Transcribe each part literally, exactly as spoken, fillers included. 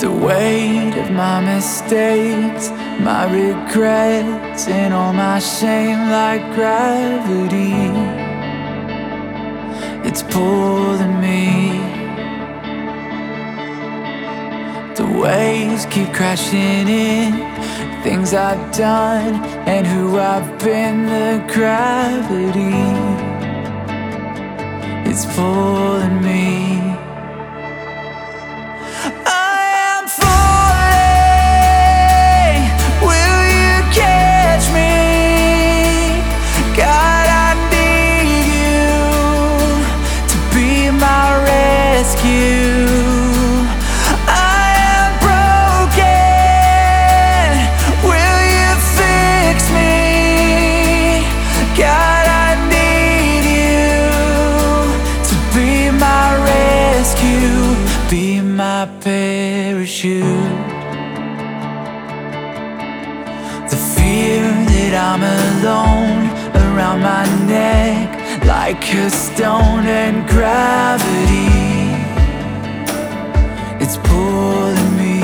The weight of my mistakes, my regrets, and all my shame like gravity. It's pulling me. The waves keep crashing in, things I've done and who I've been. The gravity, it's pulling me. Be my parachute. The fear that I'm alone around my neck like a stone, and gravity, it's pulling me.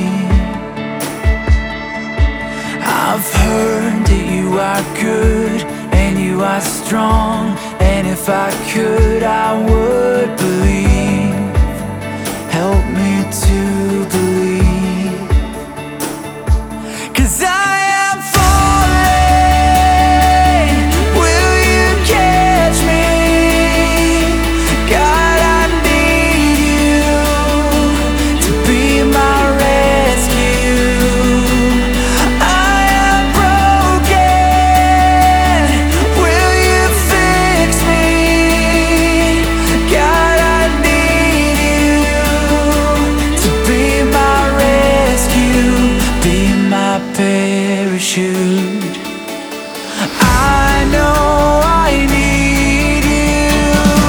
I've heard that you are good and you are strong, and if I could I would believe. Help me to believe, 'cause I am falling. Will you catch me? God, I need you to be my rescue. I am broken. Will you fix me? God, I need you. Parachute. I know I need you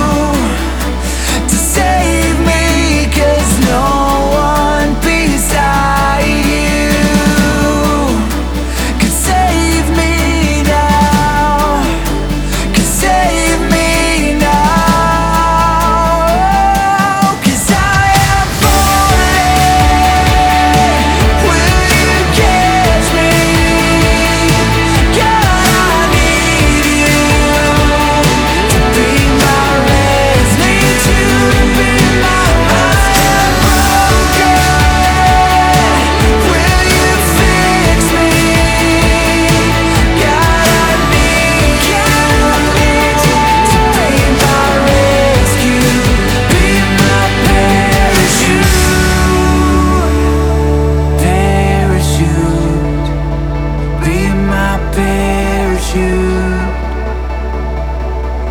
to save me, 'cause no one beside you could save me now, could save me now, 'cause I am falling. Will you catch me?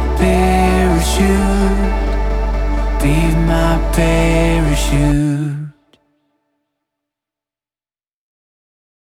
Parachute, be my parachute.